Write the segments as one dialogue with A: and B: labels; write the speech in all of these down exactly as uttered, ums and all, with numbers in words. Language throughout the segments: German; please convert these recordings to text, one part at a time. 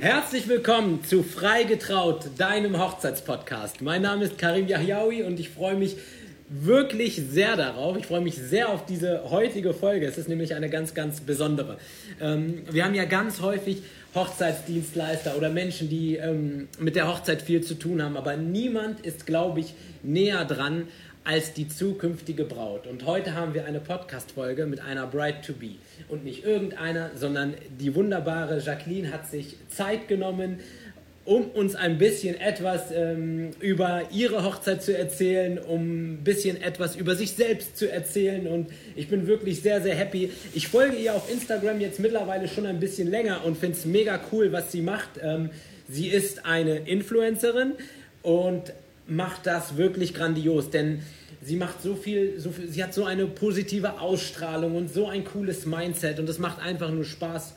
A: Herzlich willkommen zu Frei getraut, deinem Hochzeitspodcast. Mein Name ist Karim Yahyaoui und ich freue mich wirklich sehr darauf. Ich freue mich sehr auf diese heutige Folge. Es ist nämlich eine ganz, ganz besondere. Ähm, wir haben ja ganz häufig Hochzeitsdienstleister oder Menschen, die ähm, mit der Hochzeit viel zu tun haben, aber niemand ist, glaube ich, näher dran als die zukünftige Braut. Und heute haben wir eine Podcast-Folge mit einer Bride-to-be. Und nicht irgendeiner, sondern die wunderbare Jacqueline hat sich Zeit genommen, um uns ein bisschen etwas ähm, über ihre Hochzeit zu erzählen, um ein bisschen etwas über sich selbst zu erzählen. Und ich bin wirklich sehr, sehr happy. Ich folge ihr auf Instagram jetzt mittlerweile schon ein bisschen länger und finde es mega cool, was sie macht. Ähm, sie ist eine Influencerin und macht das wirklich grandios, denn sie macht so viel, so viel, sie hat so eine positive Ausstrahlung und so ein cooles Mindset und es macht einfach nur Spaß,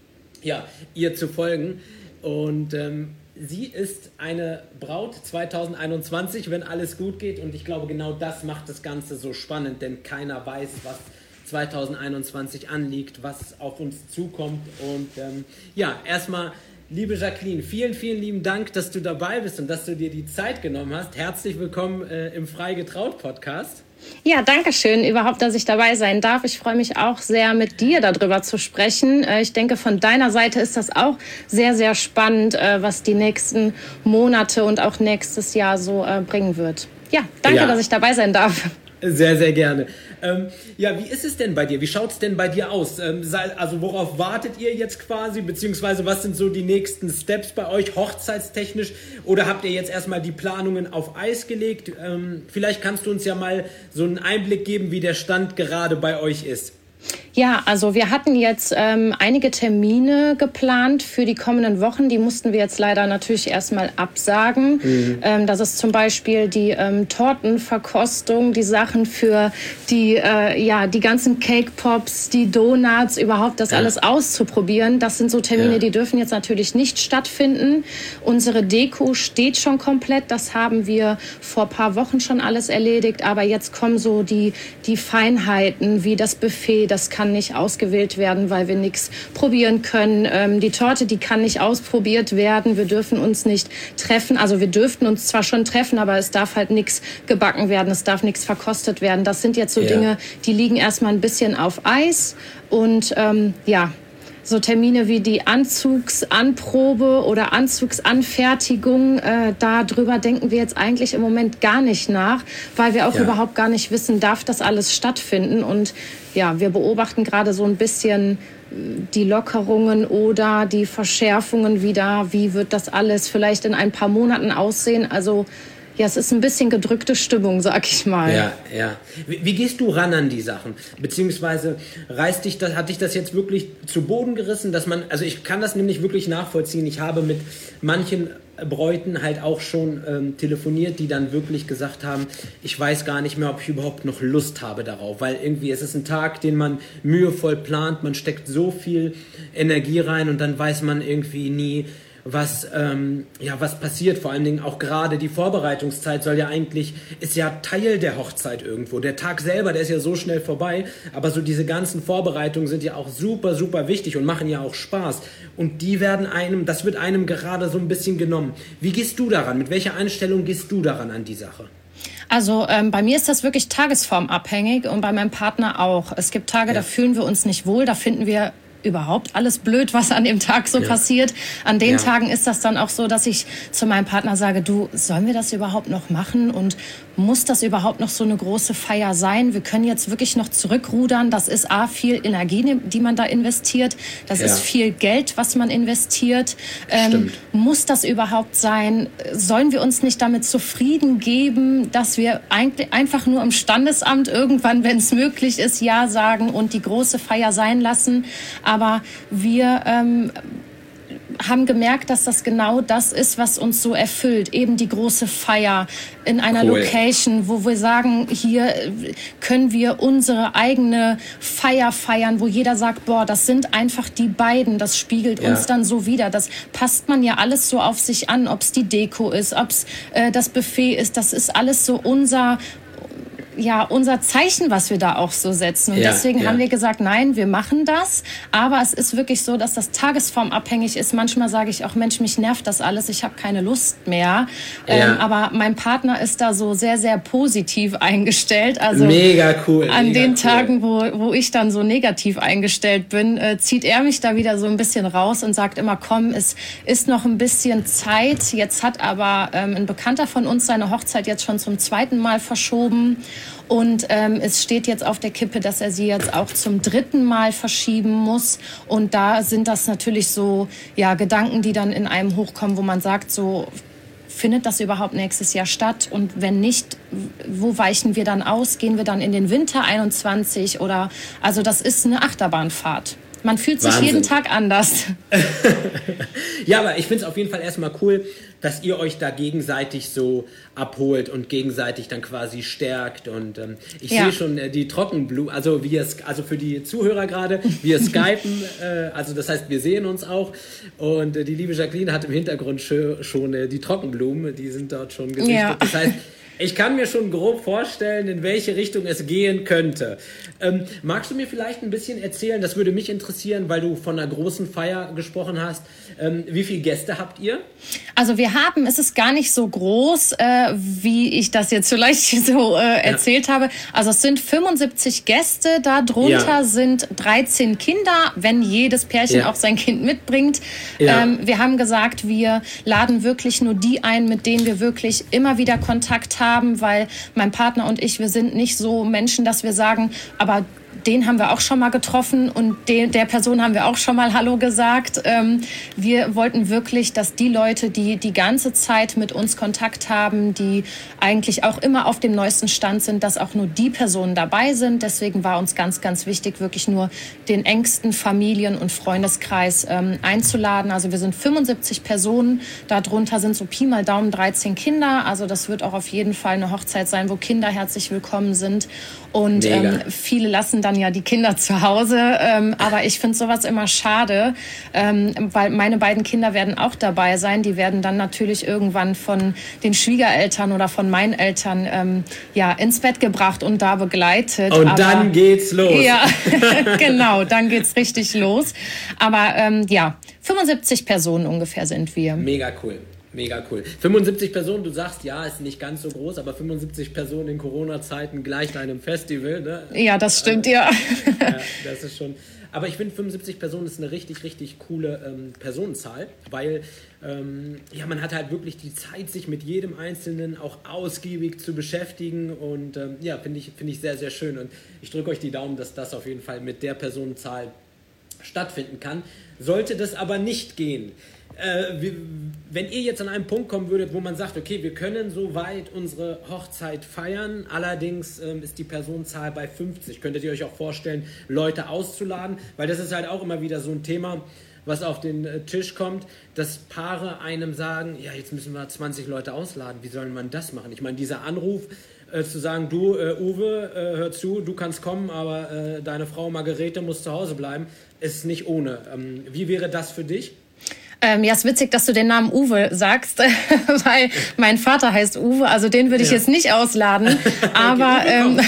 A: ja, ihr zu folgen. Und ähm, sie ist eine Braut zwanzig einundzwanzig, wenn alles gut geht, und ich glaube, genau das macht das Ganze so spannend, denn keiner weiß, was zwanzig einundzwanzig anliegt, was auf uns zukommt. Und ähm, ja, erstmal, liebe Jacqueline, vielen, vielen lieben Dank, dass du dabei bist und dass du dir die Zeit genommen hast. Herzlich willkommen äh, im Frei getraut Podcast.
B: Ja, danke schön überhaupt, dass ich dabei sein darf. Ich freue mich auch sehr, mit dir darüber zu sprechen. Äh, ich denke, von deiner Seite ist das auch sehr, sehr spannend, äh, was die nächsten Monate und auch nächstes Jahr so äh, bringen wird. Ja, danke, ja, dass ich dabei sein darf.
A: Sehr, sehr gerne. Ähm, ja, wie ist es denn bei dir? Wie schaut es denn bei dir aus? Ähm, also worauf wartet ihr jetzt quasi? Beziehungsweise was sind so die nächsten Steps bei euch hochzeitstechnisch? Oder habt ihr jetzt erstmal die Planungen auf Eis gelegt? Ähm, vielleicht kannst du uns ja mal so einen Einblick geben, wie der Stand gerade bei euch ist.
B: Ja, also wir hatten jetzt ähm, einige Termine geplant für die kommenden Wochen. Die mussten wir jetzt leider natürlich erstmal absagen. Mhm. Ähm, das ist zum Beispiel die ähm, Tortenverkostung, die Sachen für die, äh, ja, die ganzen Cake Pops, die Donuts, überhaupt das ja. alles auszuprobieren. Das sind so Termine, ja. die dürfen jetzt natürlich nicht stattfinden. Unsere Deko steht schon komplett. Das haben wir vor ein paar Wochen schon alles erledigt. Aber jetzt kommen so die, die Feinheiten wie das Buffet. Das kann nicht ausgewählt werden, weil wir nichts probieren können. Ähm, die Torte, die kann nicht ausprobiert werden. Wir dürfen uns nicht treffen. Also wir dürften uns zwar schon treffen, aber es darf halt nichts gebacken werden. Es darf nichts verkostet werden. Das sind jetzt so ja. Dinge, die liegen erstmal ein bisschen auf Eis. Und ähm, ja, so Termine wie die Anzugsanprobe oder Anzugsanfertigung, äh, darüber denken wir jetzt eigentlich im Moment gar nicht nach, weil wir auch ja. überhaupt gar nicht wissen, darf das alles stattfinden. Und ja, wir beobachten gerade so ein bisschen die Lockerungen oder die Verschärfungen wieder. Wie wird das alles vielleicht in ein paar Monaten aussehen? Also ja, es ist ein bisschen gedrückte Stimmung, sag ich mal.
A: Ja, ja. Wie, wie gehst du ran an die Sachen? Beziehungsweise reißt dich das, hat dich das jetzt wirklich zu Boden gerissen, dass man, also ich kann das nämlich wirklich nachvollziehen. Ich habe mit manchen Bräuten halt auch schon ähm, telefoniert, die dann wirklich gesagt haben, ich weiß gar nicht mehr, ob ich überhaupt noch Lust habe darauf, weil irgendwie es ist ein Tag, den man mühevoll plant, man steckt so viel Energie rein und dann weiß man irgendwie nie, was, ähm, ja, was passiert. Vor allen Dingen auch gerade die Vorbereitungszeit soll ja eigentlich, ist ja Teil der Hochzeit irgendwo. Der Tag selber, der ist ja so schnell vorbei, aber so diese ganzen Vorbereitungen sind ja auch super, super wichtig und machen ja auch Spaß. Und die werden einem, das wird einem gerade so ein bisschen genommen. Wie gehst du daran? Mit welcher Einstellung gehst du daran an die Sache?
B: Also ähm, bei mir ist das wirklich tagesformabhängig und bei meinem Partner auch. Es gibt Tage, ja. da fühlen wir uns nicht wohl, da finden wir überhaupt alles blöd, was an dem Tag so ja. passiert. An den ja. Tagen ist das dann auch so, dass ich zu meinem Partner sage, du, sollen wir das überhaupt noch machen und muss das überhaupt noch so eine große Feier sein? Wir können jetzt wirklich noch zurückrudern. Das ist A, viel Energie, die man da investiert. Das ja. ist viel Geld, was man investiert. Ähm, muss das überhaupt sein? Sollen wir uns nicht damit zufrieden geben, dass wir eigentlich einfach nur im Standesamt irgendwann, wenn es möglich ist, Ja sagen und die große Feier sein lassen? Aber wir ähm, haben gemerkt, dass das genau das ist, was uns so erfüllt. Eben die große Feier in einer cool. Location, wo wir sagen, hier können wir unsere eigene Feier feiern, wo jeder sagt, boah, das sind einfach die beiden. Das spiegelt ja. uns dann so wider. Das passt man ja alles so auf sich an, ob es die Deko ist, ob es äh, das Buffet ist. Das ist alles so unser ja, unser Zeichen, was wir da auch so setzen. Und
A: ja,
B: deswegen
A: ja.
B: haben wir gesagt, nein, wir machen das. Aber es ist wirklich so, dass das tagesformabhängig ist. Manchmal sage ich auch, Mensch, mich nervt das alles, ich habe keine Lust mehr.
A: Ja.
B: Ähm, aber mein Partner ist da so sehr, sehr positiv eingestellt. Also
A: mega cool.
B: An
A: mega
B: den
A: cool.
B: Tagen, wo, wo ich dann so negativ eingestellt bin, äh, zieht er mich da wieder so ein bisschen raus und sagt immer, komm, es ist noch ein bisschen Zeit. Jetzt hat aber ähm, ein Bekannter von uns seine Hochzeit jetzt schon zum zweiten Mal verschoben. Und ähm, es steht jetzt auf der Kippe, dass er sie jetzt auch zum dritten Mal verschieben muss. Und da sind das natürlich so ja, Gedanken, die dann in einem hochkommen, wo man sagt, so findet das überhaupt nächstes Jahr statt? Und wenn nicht, wo weichen wir dann aus? Gehen wir dann in den Winter einundzwanzig? Oder also das ist eine Achterbahnfahrt. Man fühlt sich
A: Wahnsinn.
B: jeden Tag anders.
A: Ja, aber ich finde es auf jeden Fall erstmal cool, dass ihr euch da gegenseitig so abholt und gegenseitig dann quasi stärkt. Und ähm, ich
B: Ja.
A: sehe schon äh, die Trockenblumen, also wir, also für die Zuhörer gerade, wir skypen, äh, also das heißt, wir sehen uns auch. Und äh, die liebe Jacqueline hat im Hintergrund schon, schon äh, die Trockenblumen, die sind dort schon gesichtet.
B: Ja.
A: Das heißt, ich kann mir schon grob vorstellen, in welche Richtung es gehen könnte. Ähm, magst du mir vielleicht ein bisschen erzählen, das würde mich interessieren, weil du von einer großen Feier gesprochen hast. Ähm, wie viele Gäste habt ihr?
B: Also wir haben, es ist gar nicht so groß, äh, wie ich das jetzt vielleicht so äh, erzählt ja. habe. Also es sind fünfundsiebzig Gäste, darunter ja. sind dreizehn Kinder, wenn jedes Pärchen ja. auch sein Kind mitbringt. Ja. Ähm, wir haben gesagt, wir laden wirklich nur die ein, mit denen wir wirklich immer wieder Kontakt haben. Haben, weil mein Partner und ich, wir sind nicht so Menschen, dass wir sagen, aber den haben wir auch schon mal getroffen und de, der Person haben wir auch schon mal Hallo gesagt. Ähm, wir wollten wirklich, dass die Leute, die die ganze Zeit mit uns Kontakt haben, die eigentlich auch immer auf dem neuesten Stand sind, dass auch nur die Personen dabei sind. Deswegen war uns ganz, ganz wichtig, wirklich nur den engsten Familien- und Freundeskreis ähm, einzuladen. Also wir sind fünfundsiebzig Personen, darunter sind so Pi mal Daumen dreizehn Kinder. Also das wird auch auf jeden Fall eine Hochzeit sein, wo Kinder herzlich willkommen sind. Und ähm, viele lassen dann ja die Kinder zu Hause. Ähm, aber ich finde sowas immer schade, ähm, weil meine beiden Kinder werden auch dabei sein. Die werden dann natürlich irgendwann von den Schwiegereltern oder von meinen Eltern ähm, ja, ins Bett gebracht und da begleitet.
A: Und
B: aber,
A: dann geht's los.
B: Ja, genau, dann geht's richtig los. Aber ähm, ja, fünfundsiebzig Personen ungefähr sind wir.
A: Mega cool. Mega cool. fünfundsiebzig Personen, du sagst, ja, ist nicht ganz so groß, aber fünfundsiebzig Personen in Corona-Zeiten gleicht einem Festival, ne?
B: Ja, das stimmt, ja.
A: Ja, das ist schon... Aber ich finde, fünfundsiebzig Personen ist eine richtig, richtig coole ähm, Personenzahl, weil ähm, ja, man hat halt wirklich die Zeit, sich mit jedem Einzelnen auch ausgiebig zu beschäftigen und ähm, ja, finde ich, finde ich sehr, sehr schön. Und ich drücke euch die Daumen, dass das auf jeden Fall mit der Personenzahl stattfinden kann. Sollte das aber nicht gehen, Äh, wie, wenn ihr jetzt an einen Punkt kommen würdet, wo man sagt, okay, wir können soweit unsere Hochzeit feiern, allerdings ähm, ist die Personenzahl bei fünfzig, könntet ihr euch auch vorstellen, Leute auszuladen, weil das ist halt auch immer wieder so ein Thema, was auf den äh, Tisch kommt, dass Paare einem sagen, ja, jetzt müssen wir zwanzig Leute ausladen, wie soll man das machen? Ich meine, dieser Anruf, äh, zu sagen, du äh, Uwe, äh, hör zu, du kannst kommen, aber äh, deine Frau Margarete muss zu Hause bleiben, ist nicht ohne. Ähm, wie wäre das für dich?
B: Ähm, ja, ist witzig, dass du den Namen Uwe sagst, weil mein Vater heißt Uwe, also den würde ich ja. jetzt nicht ausladen. Aber, okay, ähm,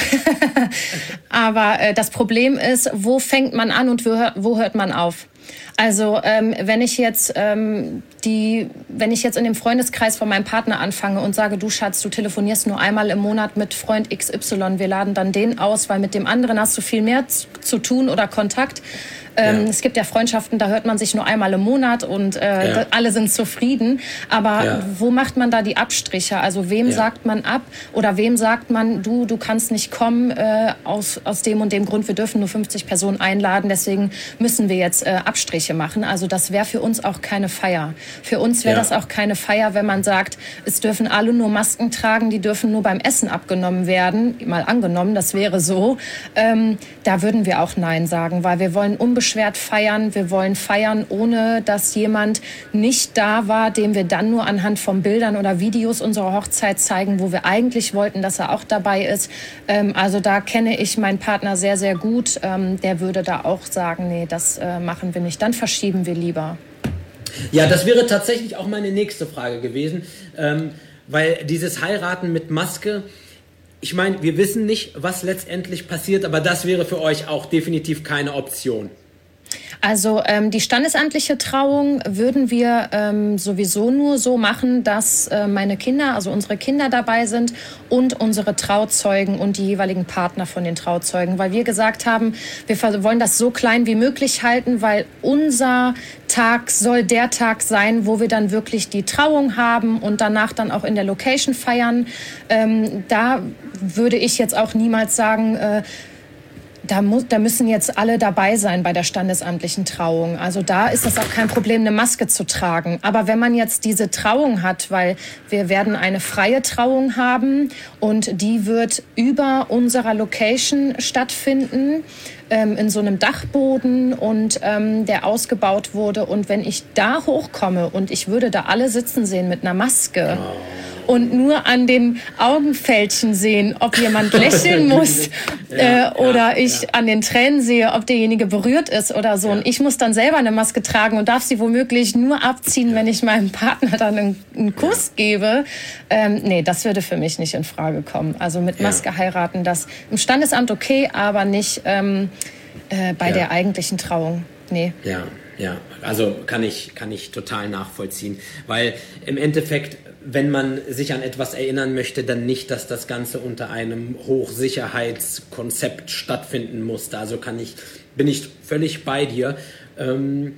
B: aber äh, das Problem ist, wo fängt man an und wo, wo hört man auf? Also ähm, wenn ich jetzt ähm, die, wenn ich jetzt in dem Freundeskreis von meinem Partner anfange und sage, du Schatz, du telefonierst nur einmal im Monat mit Freund X Y, wir laden dann den aus, weil mit dem anderen hast du viel mehr zu, zu tun oder Kontakt. Ähm, ja. Es gibt ja Freundschaften, da hört man sich nur einmal im Monat und äh, ja. alle sind zufrieden. Aber ja. wo macht man da die Abstriche? Also wem ja. sagt man ab oder wem sagt man, du, du kannst nicht kommen äh, aus, aus dem und dem Grund, wir dürfen nur fünfzig Personen einladen, deswegen müssen wir jetzt äh, Abstriche machen. Also das wäre für uns auch keine Feier. Für uns wäre ja. das auch keine Feier, wenn man sagt, es dürfen alle nur Masken tragen, die dürfen nur beim Essen abgenommen werden. Mal angenommen, das wäre so. Ähm, da würden wir auch Nein sagen, weil wir wollen unbeschwert feiern. Wir wollen feiern, ohne dass jemand nicht da war, dem wir dann nur anhand von Bildern oder Videos unserer Hochzeit zeigen, wo wir eigentlich wollten, dass er auch dabei ist. Ähm, also da kenne ich meinen Partner sehr, sehr gut. Ähm, der würde da auch sagen, nee, das äh, machen wir nicht. Dann verschieben wir lieber.
A: Ja, das wäre tatsächlich auch meine nächste Frage gewesen, ähm, weil dieses Heiraten mit Maske, ich meine, wir wissen nicht, was letztendlich passiert, aber das wäre für euch auch definitiv keine Option.
B: Also ähm, die standesamtliche Trauung würden wir ähm, sowieso nur so machen, dass äh, meine Kinder, also unsere Kinder dabei sind und unsere Trauzeugen und die jeweiligen Partner von den Trauzeugen, weil wir gesagt haben, wir wollen das so klein wie möglich halten, weil unser Tag soll der Tag sein, wo wir dann wirklich die Trauung haben und danach dann auch in der Location feiern. Ähm, da würde ich jetzt auch niemals sagen, äh, Da, muss, da müssen jetzt alle dabei sein bei der standesamtlichen Trauung. Also da ist es auch kein Problem, eine Maske zu tragen. Aber wenn man jetzt diese Trauung hat, weil wir werden eine freie Trauung haben und die wird über unserer Location stattfinden, ähm, in so einem Dachboden und ähm, der ausgebaut wurde. Und wenn ich da hochkomme und ich würde da alle sitzen sehen mit einer Maske, oh. und nur an den Augenfältchen sehen, ob jemand lächeln muss ja, äh, oder ja, ich ja. an den Tränen sehe, ob derjenige berührt ist oder so. Ja. Und ich muss dann selber eine Maske tragen und darf sie womöglich nur abziehen, ja. wenn ich meinem Partner dann einen, einen Kuss ja. gebe. Ähm, nee, das würde für mich nicht in Frage kommen. Also mit Maske ja. heiraten, das im Standesamt okay, aber nicht ähm, äh, bei ja. der eigentlichen Trauung. Nee.
A: Ja, ja. Also kann ich, kann ich total nachvollziehen. Weil im Endeffekt, wenn man sich an etwas erinnern möchte, dann nicht, dass das Ganze unter einem Hochsicherheitskonzept stattfinden musste. Also kann ich, bin ich völlig bei dir. Ähm,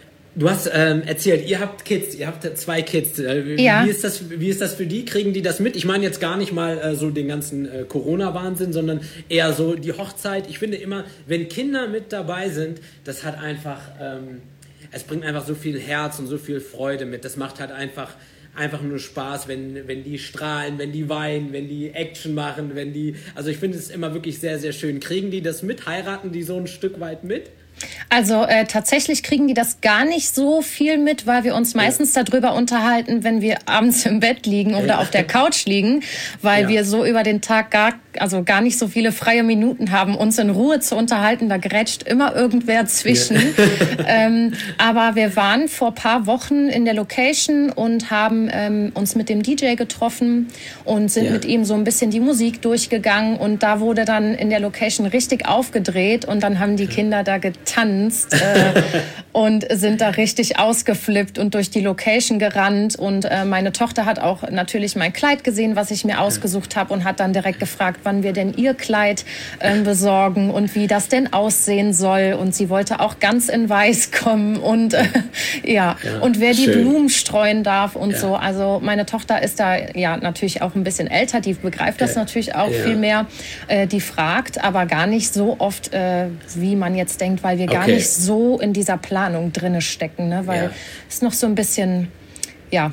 A: du hast ähm, erzählt, ihr habt Kids, ihr habt zwei Kids. Äh,
B: ja.
A: Wie ist das, wie ist das für die? Kriegen die das mit? Ich meine jetzt gar nicht mal äh, so den ganzen äh, Corona-Wahnsinn, sondern eher so die Hochzeit. Ich finde immer, wenn Kinder mit dabei sind, das hat einfach, ähm, es bringt einfach so viel Herz und so viel Freude mit. Das macht halt einfach Einfach nur Spaß, wenn, wenn die strahlen, wenn die weinen, wenn die Action machen, wenn die... Also ich finde es immer wirklich sehr, sehr schön. Kriegen die das mit? Heiraten die so ein Stück weit mit?
B: Also äh, tatsächlich kriegen die das gar nicht so viel mit, weil wir uns meistens ja. darüber unterhalten, wenn wir abends im Bett liegen oder ja. auf der Couch liegen, weil ja. wir so über den Tag gar, also gar nicht so viele freie Minuten haben, uns in Ruhe zu unterhalten. Da grätscht immer irgendwer zwischen. Ja. ähm, aber wir waren vor paar Wochen in der Location und haben ähm, uns mit dem D J getroffen und sind ja. mit ihm so ein bisschen die Musik durchgegangen und da wurde dann in der Location richtig aufgedreht und dann haben die ja. Kinder da getanzt. tanzt äh, und sind da richtig ausgeflippt und durch die Location gerannt. Und äh, meine Tochter hat auch natürlich mein Kleid gesehen, was ich mir ausgesucht habe und hat dann direkt gefragt, wann wir denn ihr Kleid äh, besorgen und wie das denn aussehen soll. Und sie wollte auch ganz in weiß kommen und äh, ja. ja, und wer die schön. Blumen streuen darf und ja. so. Also meine Tochter ist da ja natürlich auch ein bisschen älter, die begreift das ja. natürlich auch ja. viel mehr. Äh, die fragt aber gar nicht so oft, äh, wie man jetzt denkt, weil wir gar okay. nicht so in dieser Planung drinne stecken, ne? Weil ja. es noch so ein bisschen, ja,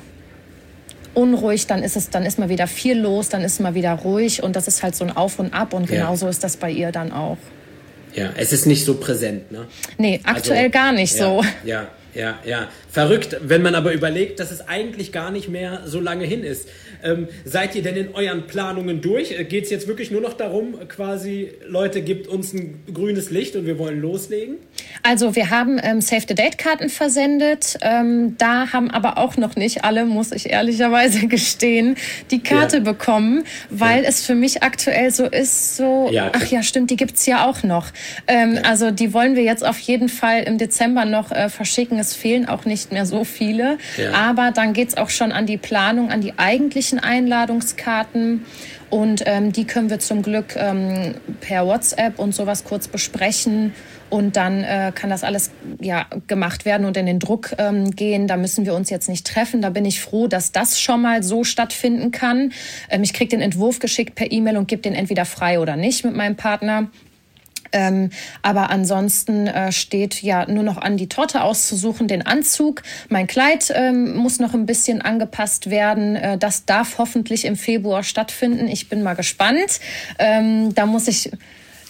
B: unruhig, dann ist es, dann ist mal wieder viel los, dann ist mal wieder ruhig und das ist halt so ein Auf und Ab und genauso ja. ist das bei ihr dann auch.
A: Ja, es ist nicht so präsent, ne?
B: Nee, aktuell also, gar nicht
A: ja,
B: so.
A: Ja, ja, ja. Verrückt, wenn man aber überlegt, dass es eigentlich gar nicht mehr so lange hin ist. Ähm, seid ihr denn in euren Planungen durch? Geht es jetzt wirklich nur noch darum, quasi, Leute, gibt uns ein grünes Licht und wir wollen loslegen?
B: Also wir haben ähm, Save-the-Date-Karten versendet. Ähm, da haben aber auch noch nicht alle, muss ich ehrlicherweise gestehen, die Karte ja. bekommen, weil ja. es für mich aktuell so ist, so, ja, ach ja, stimmt, die gibt's ja auch noch. Ähm, ja. Also die wollen wir jetzt auf jeden Fall im Dezember noch äh, verschicken. Es fehlen auch nicht mehr so viele. Ja. Aber dann geht's auch schon an die Planung, an die eigentlichen Einladungskarten. Und ähm, die können wir zum Glück ähm, per WhatsApp und sowas kurz besprechen. Und dann äh, kann das alles ja, gemacht werden und in den Druck ähm, gehen. Da müssen wir uns jetzt nicht treffen. Da bin ich froh, dass das schon mal so stattfinden kann. Ähm, ich kriege den Entwurf geschickt per E-Mail und gebe den entweder frei oder nicht mit meinem Partner. Ähm, aber ansonsten äh, steht ja nur noch an, die Torte auszusuchen, den Anzug. Mein Kleid ähm, muss noch ein bisschen angepasst werden. Äh, das darf hoffentlich im Februar stattfinden. Ich bin mal gespannt. Ähm, da muss ich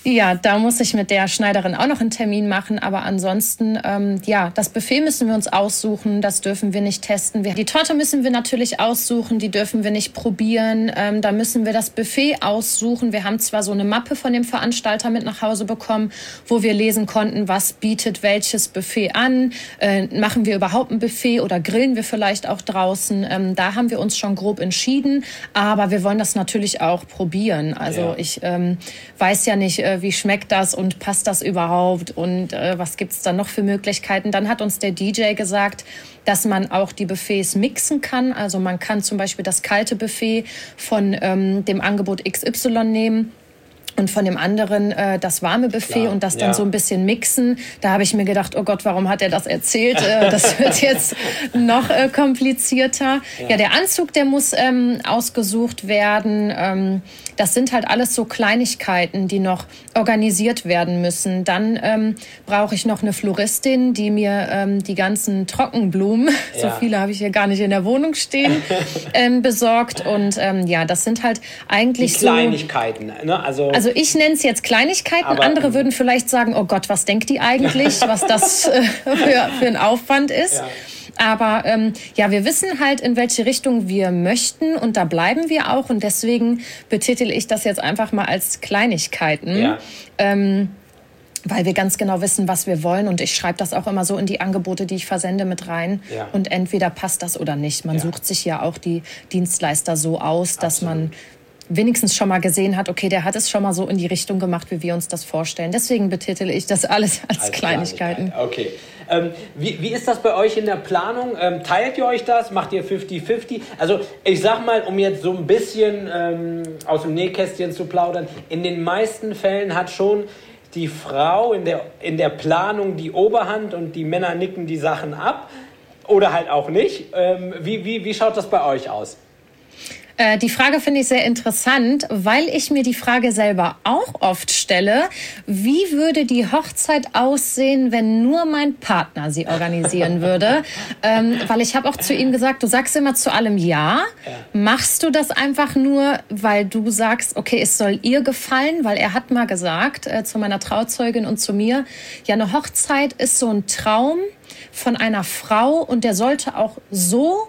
B: Ja, da muss ich mit der Schneiderin auch noch einen Termin machen. Aber ansonsten, ähm, ja, das Buffet müssen wir uns aussuchen. Das dürfen wir nicht testen. Wir, die Torte müssen wir natürlich aussuchen. Die dürfen wir nicht probieren. Ähm, da müssen wir das Buffet aussuchen. Wir haben zwar so eine Mappe von dem Veranstalter mit nach Hause bekommen, wo wir lesen konnten, was bietet welches Buffet an. Äh, machen wir überhaupt ein Buffet oder grillen wir vielleicht auch draußen? Ähm, da haben wir uns schon grob entschieden. Aber wir wollen das natürlich auch probieren. Also ja. ich ähm, weiß ja nicht, äh, wie schmeckt das und passt das überhaupt und äh, was gibt's da noch für Möglichkeiten. Dann hat uns der D J gesagt, dass man auch die Buffets mixen kann. Also man kann zum Beispiel das kalte Buffet von ähm, dem Angebot X Y nehmen und von dem anderen äh, das warme Buffet Klar, und das dann ja. so ein bisschen mixen. Da habe ich mir gedacht, oh Gott, warum hat er das erzählt? Äh, das wird jetzt noch äh, komplizierter. Ja. ja, der Anzug, der muss ähm, ausgesucht werden. Ähm, das sind halt alles so Kleinigkeiten, die noch organisiert werden müssen. Dann ähm, brauche ich noch eine Floristin, die mir ähm, die ganzen Trockenblumen, ja. so viele habe ich hier gar nicht in der Wohnung stehen, ähm, besorgt. Und ähm, ja, das sind halt eigentlich
A: die Kleinigkeiten,
B: so...
A: ne? Also,
B: also ich nenne es jetzt Kleinigkeiten. Aber, Andere würden vielleicht sagen, oh Gott, was denkt die eigentlich, was das äh, für, für ein Aufwand ist. Ja. Aber ähm, ja, wir wissen halt, in welche Richtung wir möchten und da bleiben wir auch. Und deswegen betitel ich das jetzt einfach mal als Kleinigkeiten. Ja. Ähm, weil wir ganz genau wissen, was wir wollen. Und ich schreibe das auch immer so in die Angebote, die ich versende, mit rein. Ja. Und entweder passt das oder nicht. Man ja. sucht sich ja auch die Dienstleister so aus, dass Absolut. man wenigstens schon mal gesehen hat, okay, der hat es schon mal so in die Richtung gemacht, wie wir uns das vorstellen. Deswegen betitel ich das alles als, als Kleinigkeiten.
A: Kleinigkeit. Okay. Ähm, wie, wie ist das bei euch in der Planung? Ähm, teilt ihr euch das? Macht ihr fünfzig fünfzig? Also ich sag mal, um jetzt so ein bisschen ähm, aus dem Nähkästchen zu plaudern, in den meisten Fällen hat schon die Frau in der, in der Planung die Oberhand und die Männer nicken die Sachen ab. Oder halt auch nicht. Ähm, wie, wie, wie schaut das bei euch aus?
B: Die Frage finde ich sehr interessant, weil ich mir die Frage selber auch oft stelle, wie würde die Hochzeit aussehen, wenn nur mein Partner sie organisieren würde? ähm, weil ich habe auch zu ihm gesagt, du sagst immer zu allem Ja. ja. Machst du das einfach nur, weil du sagst, okay, es soll ihr gefallen? Weil er hat mal gesagt, äh, zu meiner Trauzeugin und zu mir, ja, eine Hochzeit ist so ein Traum von einer Frau und der sollte auch so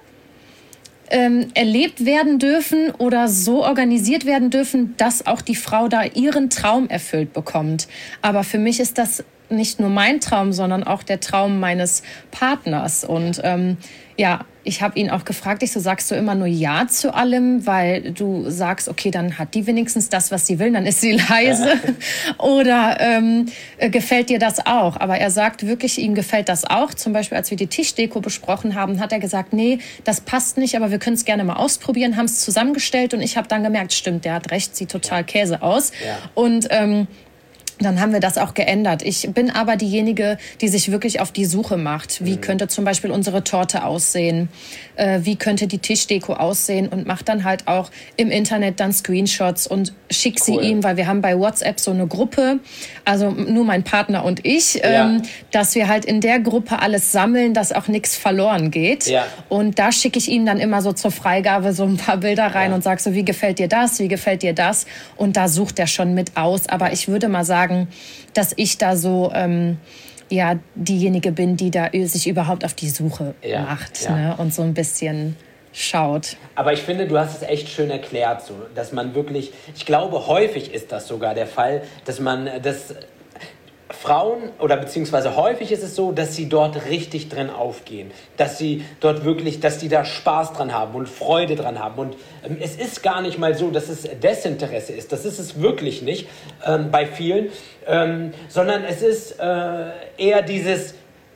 B: Ähm, erlebt werden dürfen oder so organisiert werden dürfen, dass auch die Frau da ihren Traum erfüllt bekommt. Aber für mich ist das nicht nur mein Traum, sondern auch der Traum meines Partners. Und ähm, ja, ich habe ihn auch gefragt, ich so, sagst du immer nur Ja zu allem, weil du sagst, okay, dann hat die wenigstens das, was sie will, dann ist sie leise. Oder ähm, gefällt dir das auch? Aber er sagt wirklich, ihm gefällt das auch. Zum Beispiel, als wir die Tischdeko besprochen haben, hat er gesagt, nee, das passt nicht, aber wir können es gerne mal ausprobieren, haben es zusammengestellt und ich habe dann gemerkt, stimmt, der hat recht, sieht total Käse aus. Ja. Und ähm, dann haben wir das auch geändert. Ich bin aber diejenige, die sich wirklich auf die Suche macht. Wie mhm. könnte zum Beispiel unsere Torte aussehen? Äh, wie könnte die Tischdeko aussehen? Und mache dann halt auch im Internet dann Screenshots und schick cool. sie ihm, weil wir haben bei WhatsApp so eine Gruppe, also nur mein Partner und ich, ja. ähm, dass wir halt in der Gruppe alles sammeln, dass auch nichts verloren geht. Ja. Und da schicke ich ihm dann immer so zur Freigabe so ein paar Bilder rein ja. und sage so, wie gefällt dir das? Wie gefällt dir das? Und da sucht er schon mit aus. Aber ich würde mal sagen, dass ich da so ähm, ja, diejenige bin, die da sich überhaupt auf die Suche ja, macht ja. Ne? Und so ein bisschen schaut.
A: Aber ich finde, du hast es echt schön erklärt, so, dass man wirklich, ich glaube, häufig ist das sogar der Fall, dass man das Frauen, oder beziehungsweise häufig ist es so, dass sie dort richtig drin aufgehen, dass sie dort wirklich, dass die da Spaß dran haben und Freude dran haben und ähm, es ist gar nicht mal so, dass es Desinteresse ist, das ist es wirklich nicht ähm, bei vielen, ähm, sondern es ist äh, eher dieses,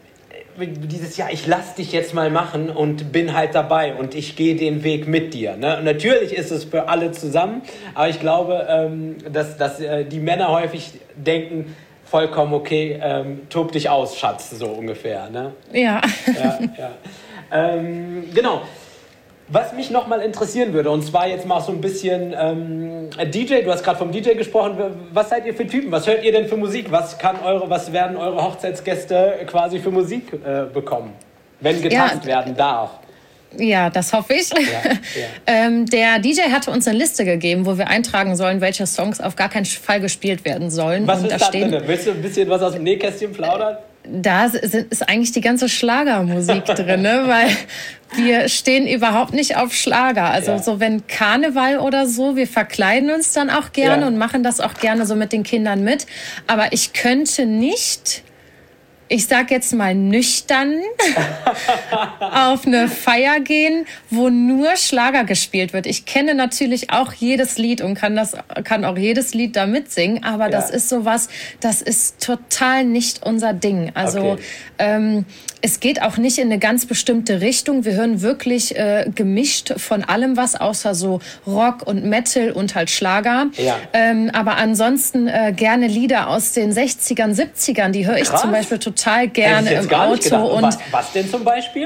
A: dieses, ja, ich lass dich jetzt mal machen und bin halt dabei und ich gehe den Weg mit dir. Ne? Und natürlich ist es für alle zusammen, aber ich glaube, ähm, dass, dass äh, die Männer häufig denken, vollkommen okay, ähm, tob dich aus, Schatz, so ungefähr. Ne?
B: Ja.
A: ja, ja. Ähm, genau. Was mich nochmal interessieren würde, und zwar jetzt mal so ein bisschen ähm, D J, du hast gerade vom D J gesprochen, was seid ihr für Typen? Was hört ihr denn für Musik? Was, kann eure, was werden eure Hochzeitsgäste quasi für Musik äh, bekommen, wenn getanzt ja, werden darf?
B: Ja, das hoffe ich. Ja, ja. ähm, der D J hatte uns eine Liste gegeben, wo wir eintragen sollen, welche Songs auf gar keinen Fall gespielt werden sollen.
A: Was
B: und
A: ist
B: da
A: da
B: stehen,
A: drin? Willst du ein bisschen was aus dem Nähkästchen plaudern?
B: Da ist eigentlich die ganze Schlagermusik drin, ne? Weil wir stehen überhaupt nicht auf Schlager. Also ja. so wenn Karneval oder so, wir verkleiden uns dann auch gerne ja. und machen das auch gerne so mit den Kindern mit. Aber ich könnte nicht... ich sag jetzt mal nüchtern, auf eine Feier gehen, wo nur Schlager gespielt wird. Ich kenne natürlich auch jedes Lied und kann das, kann auch jedes Lied da mitsingen, aber ja. das ist sowas, das ist total nicht unser Ding. Also, okay. ähm, es geht auch nicht in eine ganz bestimmte Richtung. Wir hören wirklich äh, gemischt von allem was, außer so Rock und Metal und halt Schlager. Ja. Ähm, aber ansonsten äh, gerne Lieder aus den sechzigern, siebzigern. Die höre ich Krass. zum Beispiel total gerne im Auto. Und
A: was, was denn zum Beispiel?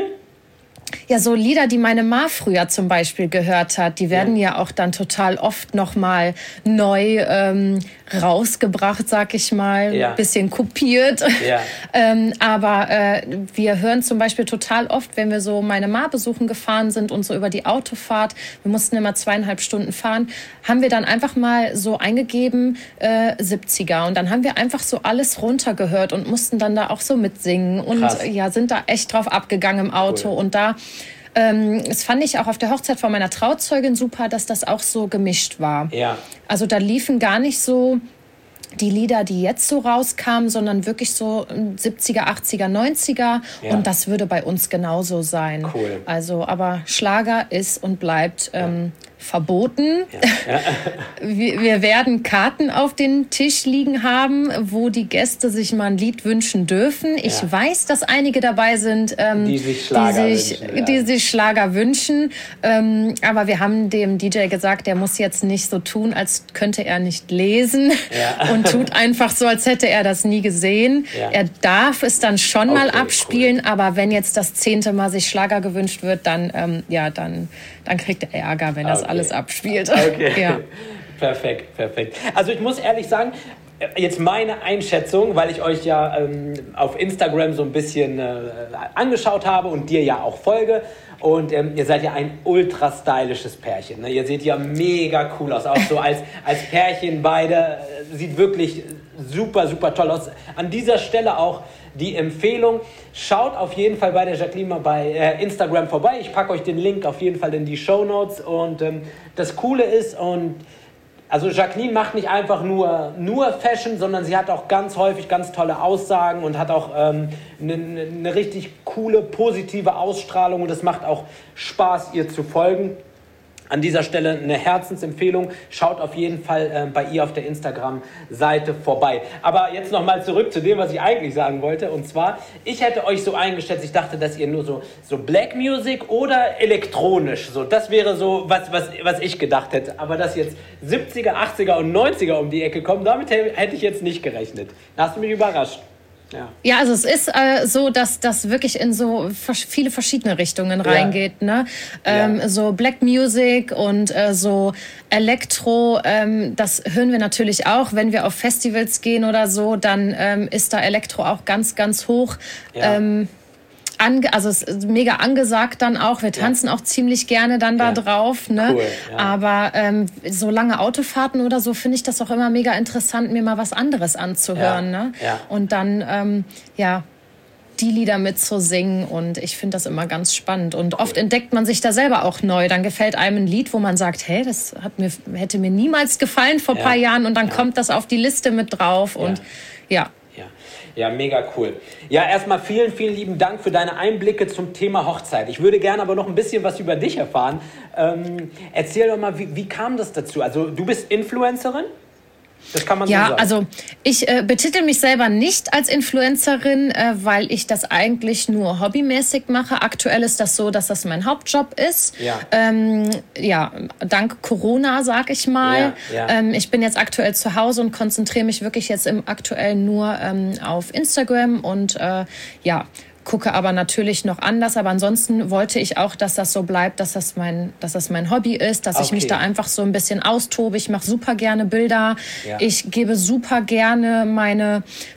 B: Ja, so Lieder, die meine Ma früher zum Beispiel gehört hat, die werden ja, ja auch dann total oft nochmal neu ähm, rausgebracht, sag ich mal, ja. bisschen kopiert. Ja. ähm, aber äh, wir hören zum Beispiel total oft, wenn wir so meine Ma besuchen gefahren sind und so über die Autofahrt, wir mussten immer zweieinhalb Stunden fahren, haben wir dann einfach mal so eingegeben äh, siebziger und dann haben wir einfach so alles runtergehört und mussten dann da auch so mitsingen und Krass. ja, sind da echt drauf abgegangen im Auto cool. und da Ähm, das fand ich auch auf der Hochzeit von meiner Trauzeugin super, dass das auch so gemischt war. Ja. Also da liefen gar nicht so die Lieder, die jetzt so rauskamen, sondern wirklich so siebziger, achtziger, neunziger. Ja. Und das würde bei uns genauso sein. Cool. Also, aber Schlager ist und bleibt ähm, ja. verboten. Ja. Ja. wir, wir werden Karten auf den Tisch liegen haben, wo die Gäste sich mal ein Lied wünschen dürfen. Ja. Ich weiß, dass einige dabei sind, ähm,
A: die sich Schlager
B: die sich,
A: wünschen. Ja.
B: Die sich Schlager wünschen. Ähm, aber wir haben dem D J gesagt, der muss jetzt nicht so tun, als könnte er nicht lesen. Ja. Und tut einfach so, als hätte er das nie gesehen. Ja. Er darf es dann schon okay, mal abspielen, cool. aber wenn jetzt das zehnte Mal sich Schlager gewünscht wird, dann, ähm, ja, dann, dann kriegt er Ärger, wenn er okay. das alles abspielt.
A: Okay.
B: Ja.
A: Perfekt, perfekt. Also ich muss ehrlich sagen, jetzt meine Einschätzung, weil ich euch ja ähm, auf Instagram so ein bisschen äh, angeschaut habe und dir ja auch folge. Und ähm, ihr seid ja ein ultra stylisches Pärchen. Ne? Ihr seht ja mega cool aus. Auch so als, als Pärchen beide. Äh, sieht wirklich super, super toll aus. An dieser Stelle auch die Empfehlung. Schaut auf jeden Fall bei der Jacqueline mal bei äh, Instagram vorbei. Ich packe euch den Link auf jeden Fall in die Shownotes. Und ähm, das Coole ist, und also Jacqueline macht nicht einfach nur, nur Fashion, sondern sie hat auch ganz häufig ganz tolle Aussagen und hat auch ähm, eine, eine richtig coole, positive Ausstrahlung und es macht auch Spaß, ihr zu folgen. An dieser Stelle eine Herzensempfehlung. Schaut auf jeden Fall äh, bei ihr auf der Instagram-Seite vorbei. Aber jetzt nochmal zurück zu dem, was ich eigentlich sagen wollte. Und zwar, ich hätte euch so eingeschätzt, ich dachte, dass ihr nur so, so Black Music oder elektronisch, so, das wäre so, was, was, was ich gedacht hätte. Aber dass jetzt siebziger, achtziger und neunziger um die Ecke kommen, damit hätte ich jetzt nicht gerechnet. Da hast du mich überrascht. Ja.
B: ja, also es ist äh, so, dass das wirklich in so viele verschiedene Richtungen ja. reingeht. Ne? Ähm, ja. So Black Music und äh, so Elektro, ähm, das hören wir natürlich auch. Wenn wir auf Festivals gehen oder so, dann ähm, ist da Elektro auch ganz, ganz hoch. Ja. Ähm, Ange- also es ist mega angesagt dann auch. Wir tanzen ja. auch ziemlich gerne dann da ja. drauf. Ne? Cool, ja. Aber ähm, so lange Autofahrten oder so finde ich das auch immer mega interessant, mir mal was anderes anzuhören. Ja. Ne? Ja. Und dann, ähm, ja, die Lieder mitzusingen und ich finde das immer ganz spannend. Und oft entdeckt man sich da selber auch neu. Dann gefällt einem ein Lied, wo man sagt, hey, das hat mir, hätte mir niemals gefallen vor ein ja. paar Jahren und dann ja. kommt das auf die Liste mit drauf und ja.
A: ja. Ja, mega cool. Ja, erstmal vielen, vielen lieben Dank für deine Einblicke zum Thema Hochzeit. Ich würde gerne aber noch ein bisschen was über dich erfahren. Ähm, erzähl doch mal, wie, wie kam das dazu? Also du bist Influencerin? Das kann man
B: ja,
A: so sagen.
B: Also ich äh, betitel mich selber nicht als Influencerin, äh, weil ich das eigentlich nur hobbymäßig mache. Aktuell ist das so, dass das mein Hauptjob ist. Ja, ähm, ja dank Corona, sag ich mal. Ja, ja. Ähm, ich bin jetzt aktuell zu Hause und konzentriere mich wirklich jetzt im Aktuellen nur ähm, auf Instagram und äh, ja, gucke aber natürlich noch anders, aber ansonsten wollte ich auch, dass das so bleibt, dass das mein, dass das mein Hobby ist, dass okay. ich mich da einfach so ein bisschen austobe. Ich mache super gerne Bilder. Ja. Ich gebe super gerne meine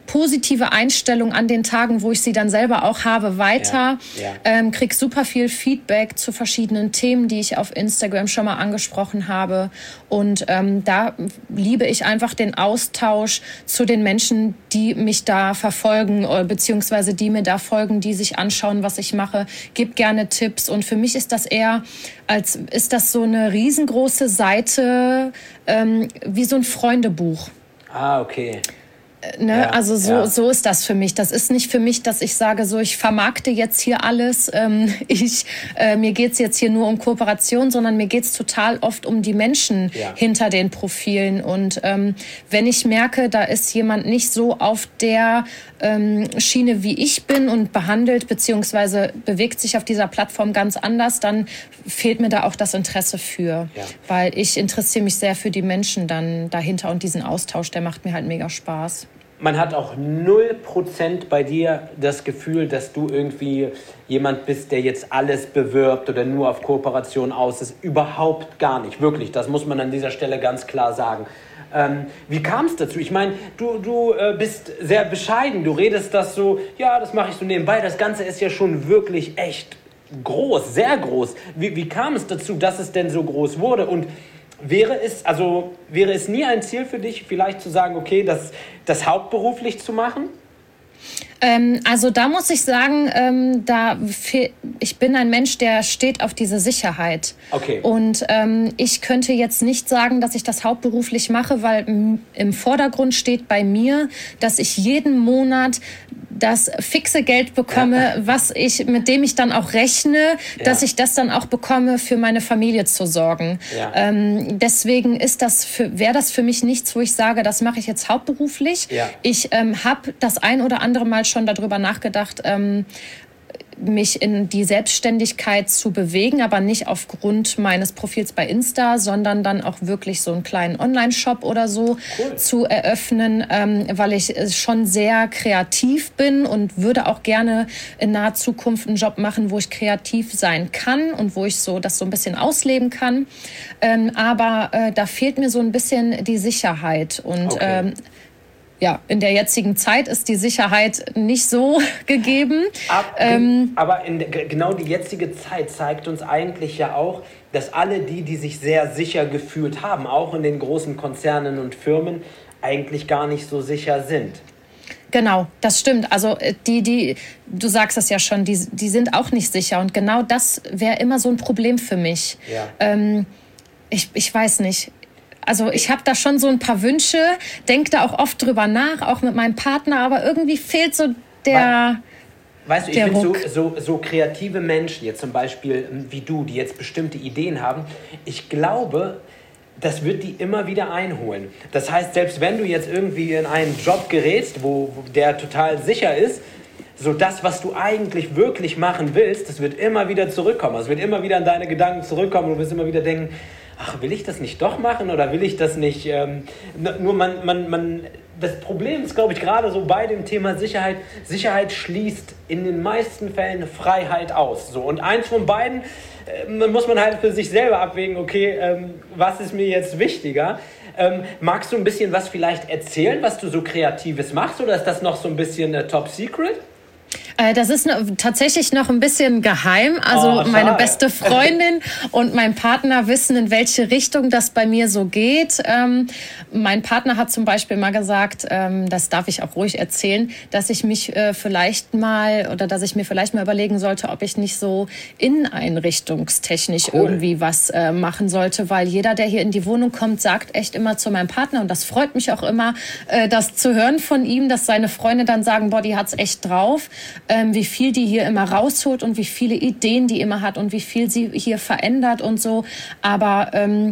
B: positive Einstellung an den Tagen, wo ich sie dann selber auch habe, weiter. Ja, ja. Ähm, krieg super viel Feedback zu verschiedenen Themen, die ich auf Instagram schon mal angesprochen habe. Und ähm, da liebe ich einfach den Austausch zu den Menschen, die mich da verfolgen, beziehungsweise die mir da folgen, die sich anschauen, was ich mache. Gib gerne Tipps. Und für mich ist das eher, als ist das so eine riesengroße Seite, ähm, wie so ein Freundebuch.
A: Ah, okay.
B: Ne?
A: Ja,
B: also so,
A: ja.
B: so ist das für mich. Das ist nicht für mich, dass ich sage, so ich vermarkte jetzt hier alles. Ähm, ich, äh, mir geht's jetzt hier nur um Kooperation, sondern mir geht's total oft um die Menschen
A: ja.
B: hinter den Profilen. Und ähm, wenn ich merke, da ist jemand nicht so auf der ähm, Schiene, wie ich bin und behandelt, beziehungsweise bewegt sich auf dieser Plattform ganz anders, dann fehlt mir da auch das Interesse für. Ja. Weil ich interessiere mich sehr für die Menschen dann dahinter und diesen Austausch, der macht mir halt mega Spaß.
A: Man hat auch null Prozent bei dir das Gefühl, dass du irgendwie jemand bist, der jetzt alles bewirbt oder nur auf Kooperation aus ist. Überhaupt gar nicht, wirklich. Das muss man an dieser Stelle ganz klar sagen. Ähm, wie kam es dazu? Ich meine, du, du äh, bist sehr bescheiden. Du redest das so, ja, das mache ich so nebenbei. Das Ganze ist ja schon wirklich echt groß, sehr groß. Wie, wie kam es dazu, dass es denn so groß wurde? Und Wäre es, also, wäre es nie ein Ziel für dich, vielleicht zu sagen, okay, das, das hauptberuflich zu machen?
B: Ähm, also da muss ich sagen, ähm, da ich bin ein Mensch, der steht auf diese Sicherheit.
A: Okay.
B: Und ähm, ich könnte jetzt nicht sagen, dass ich das hauptberuflich mache, weil im Vordergrund steht bei mir, dass ich jeden Monat das fixe Geld bekomme, ja. was ich, mit dem ich dann auch rechne, ja. dass ich das dann auch bekomme, für meine Familie zu sorgen. Ja. Ähm, deswegen ist das für, wäre das für mich nichts, wo ich sage, das mache ich jetzt hauptberuflich. Ja. Ich ähm, habe das ein oder andere Mal schon darüber nachgedacht, ähm, mich in die Selbstständigkeit zu bewegen, aber nicht aufgrund meines Profils bei Insta, sondern dann auch wirklich so einen kleinen Online-Shop oder so cool. zu eröffnen, ähm, weil ich schon sehr kreativ bin und würde auch gerne in naher Zukunft einen Job machen, wo ich kreativ sein kann und wo ich so das so ein bisschen ausleben kann. Ähm, aber äh, da fehlt mir so ein bisschen die Sicherheit und okay. ähm, ja, in der jetzigen Zeit ist die Sicherheit nicht so gegeben.
A: Ab, ähm, aber in, genau die jetzige Zeit zeigt uns eigentlich ja auch, dass alle die, die sich sehr sicher gefühlt haben, auch in den großen Konzernen und Firmen, eigentlich gar nicht so sicher sind.
B: Genau, das stimmt. Also die, die, du sagst es ja schon, die, die sind auch nicht sicher. Und genau das wäre immer so ein Problem für mich.
A: Ja.
B: Ähm, ich, ich weiß nicht. Also ich habe da schon so ein paar Wünsche, denke da auch oft drüber nach, auch mit meinem Partner, aber irgendwie fehlt so der
A: Weißt du, ich finde so, so, so kreative Menschen, jetzt zum Beispiel wie du, die jetzt bestimmte Ideen haben, ich glaube, das wird die immer wieder einholen. Das heißt, selbst wenn du jetzt irgendwie in einen Job gerätst, wo, wo der total sicher ist, so das, was du eigentlich wirklich machen willst, das wird immer wieder zurückkommen. Es wird immer wieder an deine Gedanken zurückkommen und du wirst immer wieder denken, ach, will ich das nicht doch machen oder will ich das nicht? Ähm, nur man, man, man, das Problem ist, glaube ich, gerade so bei dem Thema Sicherheit, Sicherheit schließt in den meisten Fällen Freiheit aus. So. Und eins von beiden äh, muss man halt für sich selber abwägen, okay, ähm, was ist mir jetzt wichtiger? Ähm, magst du ein bisschen was vielleicht erzählen, was du so Kreatives machst, oder ist das noch so ein bisschen äh, top secret?
B: Das ist tatsächlich noch ein bisschen geheim. Also oh, meine beste Freundin und mein Partner wissen, in welche Richtung das bei mir so geht. Ähm, mein Partner hat zum Beispiel mal gesagt, ähm, das darf ich auch ruhig erzählen, dass ich mich äh, vielleicht mal oder dass ich mir vielleicht mal überlegen sollte, ob ich nicht so inneneinrichtungstechnisch cool. irgendwie was äh, machen sollte, weil jeder, der hier in die Wohnung kommt, sagt echt immer zu meinem Partner, und das freut mich auch immer, äh, das zu hören von ihm, dass seine Freunde dann sagen, boah, die hat's echt drauf. Ähm, wie viel die hier immer rausholt und wie viele Ideen die immer hat und wie viel sie hier verändert und so. Aber ähm,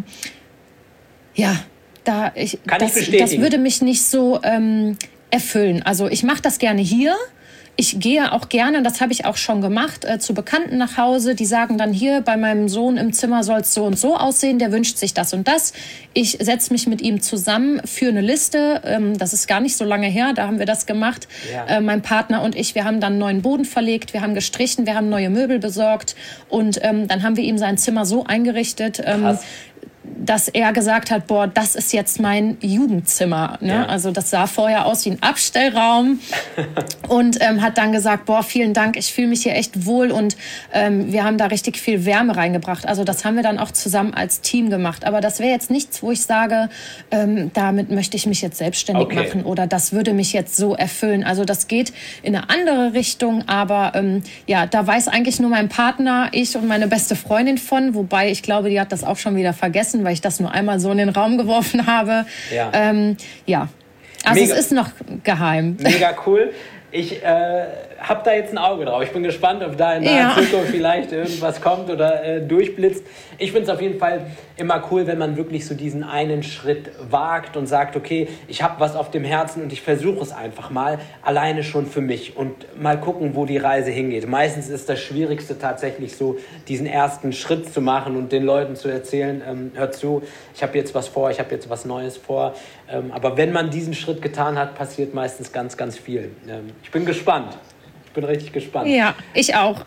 B: ja, da ich,
A: Kann
B: das,
A: ich
B: das würde mich nicht so ähm, erfüllen. Also ich mache das gerne hier. Ich gehe auch gerne, das habe ich auch schon gemacht, äh, zu Bekannten nach Hause. Die sagen dann, hier bei meinem Sohn im Zimmer soll es so und so aussehen. Der wünscht sich das und das. Ich setze mich mit ihm zusammen für eine Liste. Ähm, das ist gar nicht so lange her, da haben wir das gemacht. Ja. Äh, mein Partner und ich, wir haben dann einen neuen Boden verlegt, wir haben gestrichen, wir haben neue Möbel besorgt. Und ähm, dann haben wir ihm sein Zimmer so eingerichtet, ähm, dass er gesagt hat, boah, das ist jetzt mein Jugendzimmer. Ne? Ja. Also das sah vorher aus wie ein Abstellraum und ähm, hat dann gesagt, boah, vielen Dank, ich fühle mich hier echt wohl und ähm, wir haben da richtig viel Wärme reingebracht. Also das haben wir dann auch zusammen als Team gemacht. Aber das wäre jetzt nichts, wo ich sage, ähm, damit möchte ich mich jetzt selbstständig okay. machen oder das würde mich jetzt so erfüllen. Also das geht in eine andere Richtung, aber ähm, ja, da weiß eigentlich nur mein Partner, ich und meine beste Freundin von, wobei ich glaube, die hat das auch schon wieder vergessen, weil ich das nur einmal so in den Raum geworfen habe. Ja, ähm, ja. Also mega, es ist noch geheim.
A: Mega cool. Ich äh, habe da jetzt ein Auge drauf. Ich bin gespannt, ob da in der ja. Zukunft vielleicht irgendwas kommt oder äh, durchblitzt. Ich finde es auf jeden Fall immer cool, wenn man wirklich so diesen einen Schritt wagt und sagt, okay, ich habe was auf dem Herzen und ich versuche es einfach mal alleine schon für mich und mal gucken, wo die Reise hingeht. Meistens ist das Schwierigste tatsächlich so, diesen ersten Schritt zu machen und den Leuten zu erzählen, ähm, hört zu, ich habe jetzt was vor, ich habe jetzt was Neues vor. Ähm, aber wenn man diesen Schritt getan hat, passiert meistens ganz, ganz viel. Ähm, ich bin gespannt. Ich bin richtig gespannt.
B: Ja, ich auch.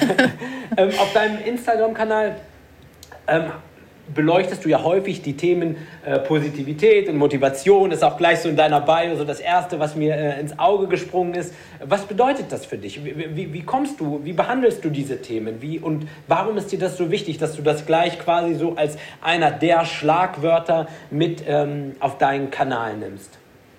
A: ähm, auf deinem Instagram-Kanal ähm, beleuchtest du ja häufig die Themen äh, Positivität und Motivation. Das ist auch gleich so in deiner Bio so das Erste, was mir äh, ins Auge gesprungen ist. Was bedeutet das für dich? Wie, wie, wie kommst du, wie behandelst du diese Themen? Wie, und warum ist dir das so wichtig, dass du das gleich quasi so als einer der Schlagwörter mit ähm, auf deinen Kanal nimmst?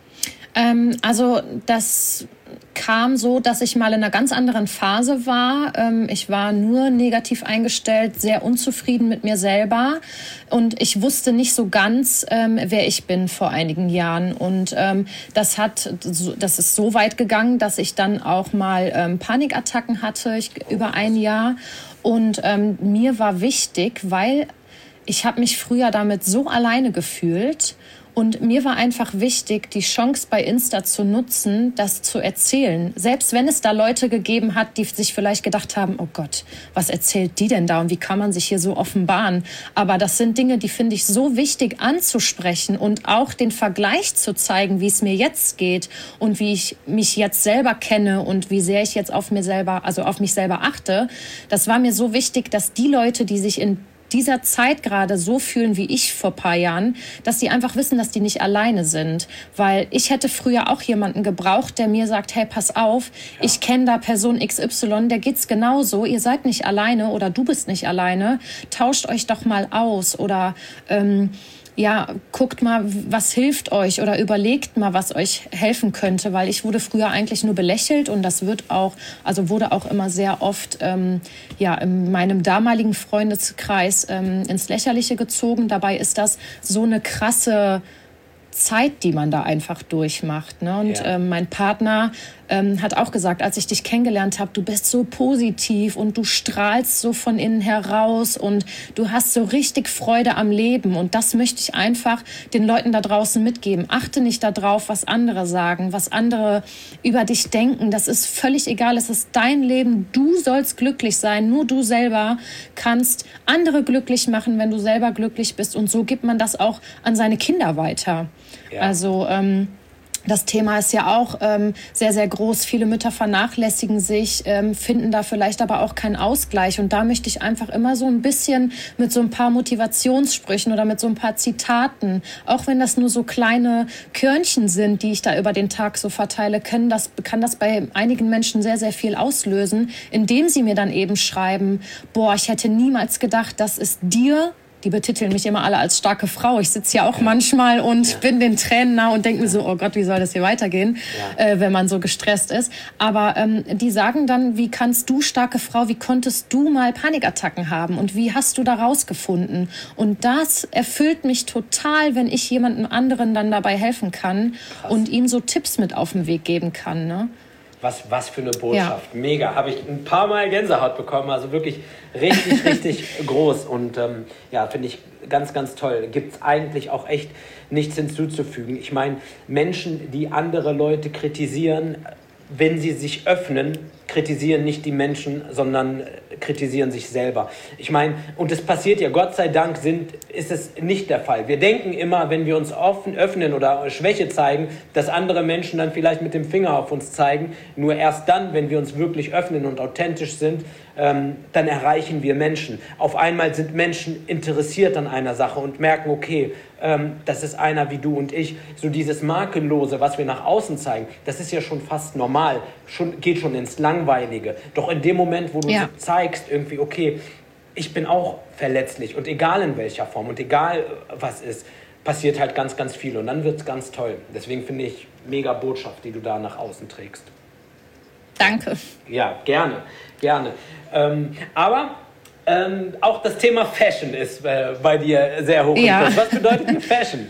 B: Ähm, also das kam so, dass ich mal in einer ganz anderen Phase war. Ähm, ich war nur negativ eingestellt, sehr unzufrieden mit mir selber und ich wusste nicht so ganz, ähm, wer ich bin vor einigen Jahren. Und ähm, das hat, das ist so weit gegangen, dass ich dann auch mal ähm, Panikattacken hatte, ich, über ein Jahr. Und ähm, mir war wichtig, weil ich habe mich früher damit so alleine gefühlt. Und mir war einfach wichtig, die Chance bei Insta zu nutzen, das zu erzählen. Selbst wenn es da Leute gegeben hat, die sich vielleicht gedacht haben, oh Gott, was erzählt die denn da und wie kann man sich hier so offenbaren? Aber das sind Dinge, die finde ich so wichtig anzusprechen und auch den Vergleich zu zeigen, wie es mir jetzt geht und wie ich mich jetzt selber kenne und wie sehr ich jetzt auf mir selber, also auf mich selber achte. Das war mir so wichtig, dass die Leute, die sich in dieser Zeit gerade so fühlen wie ich vor ein paar Jahren, dass die einfach wissen, dass die nicht alleine sind. Weil ich hätte früher auch jemanden gebraucht, der mir sagt, hey, pass auf, ja. ich kenne da Person X Y, der geht's genauso, ihr seid nicht alleine oder du bist nicht alleine, tauscht euch doch mal aus oder ähm, ja, guckt mal, was hilft euch oder überlegt mal, was euch helfen könnte, weil ich wurde früher eigentlich nur belächelt und das wird auch, also wurde auch immer sehr oft ähm, ja, in meinem damaligen Freundeskreis ähm, ins Lächerliche gezogen. Dabei ist das so eine krasse Zeit, die man da einfach durchmacht. Ne? Und ja. ähm, mein Partner ähm, hat auch gesagt, als ich dich kennengelernt habe, du bist so positiv und du strahlst so von innen heraus und du hast so richtig Freude am Leben. Und das möchte ich einfach den Leuten da draußen mitgeben. Achte nicht darauf, was andere sagen, was andere über dich denken. Das ist völlig egal. Es ist dein Leben. Du sollst glücklich sein. Nur du selber kannst andere glücklich machen, wenn du selber glücklich bist. Und so gibt man das auch an seine Kinder weiter. Ja. Also ähm, das Thema ist ja auch ähm, sehr, sehr groß. Viele Mütter vernachlässigen sich, ähm, finden da vielleicht aber auch keinen Ausgleich. Und da möchte ich einfach immer so ein bisschen mit so ein paar Motivationssprüchen oder mit so ein paar Zitaten, auch wenn das nur so kleine Körnchen sind, die ich da über den Tag so verteile, können das, kann das bei einigen Menschen sehr, sehr viel auslösen, indem sie mir dann eben schreiben, boah, ich hätte niemals gedacht, dass es dir, die betiteln mich immer alle als starke Frau. Ich sitze ja auch manchmal und ja. bin den Tränen nah und denke mir so, oh Gott, wie soll das hier weitergehen, ja. äh, wenn man so gestresst ist. Aber ähm, die sagen dann, wie kannst du, starke Frau, wie konntest du mal Panikattacken haben und wie hast du da rausgefunden? Und das erfüllt mich total, wenn ich jemandem anderen dann dabei helfen kann. Krass. Und ihm so Tipps mit auf den Weg geben kann, ne?
A: Was, was für eine Botschaft. Ja. Mega. Habe ich ein paar Mal Gänsehaut bekommen. Also wirklich richtig, richtig groß. Und ähm, ja, finde ich ganz, ganz toll. Gibt es eigentlich auch echt nichts hinzuzufügen. Ich meine, Menschen, die andere Leute kritisieren, wenn sie sich öffnen, kritisieren nicht die Menschen, sondern kritisieren sich selber. Ich meine, und es passiert ja, Gott sei Dank sind, ist es nicht der Fall. Wir denken immer, wenn wir uns offen öffnen oder Schwäche zeigen, dass andere Menschen dann vielleicht mit dem Finger auf uns zeigen. Nur erst dann, wenn wir uns wirklich öffnen und authentisch sind, ähm, dann erreichen wir Menschen. Auf einmal sind Menschen interessiert an einer Sache und merken, okay, ähm, das ist einer wie du und ich. So dieses Makellose, was wir nach außen zeigen, das ist ja schon fast normal, schon, geht schon ins Langweilige. Doch in dem Moment, wo du
B: ja.
A: so zeigst, irgendwie, okay, ich bin auch verletzlich und egal in welcher Form und egal was ist, passiert halt ganz, ganz viel und dann wird es ganz toll. Deswegen finde ich mega Botschaft, die du da nach außen trägst.
B: Danke.
A: Ja, gerne, gerne. Ähm, aber ähm, auch das Thema Fashion ist äh, bei dir sehr hoch.
B: Ja.
A: Was bedeutet dir Fashion?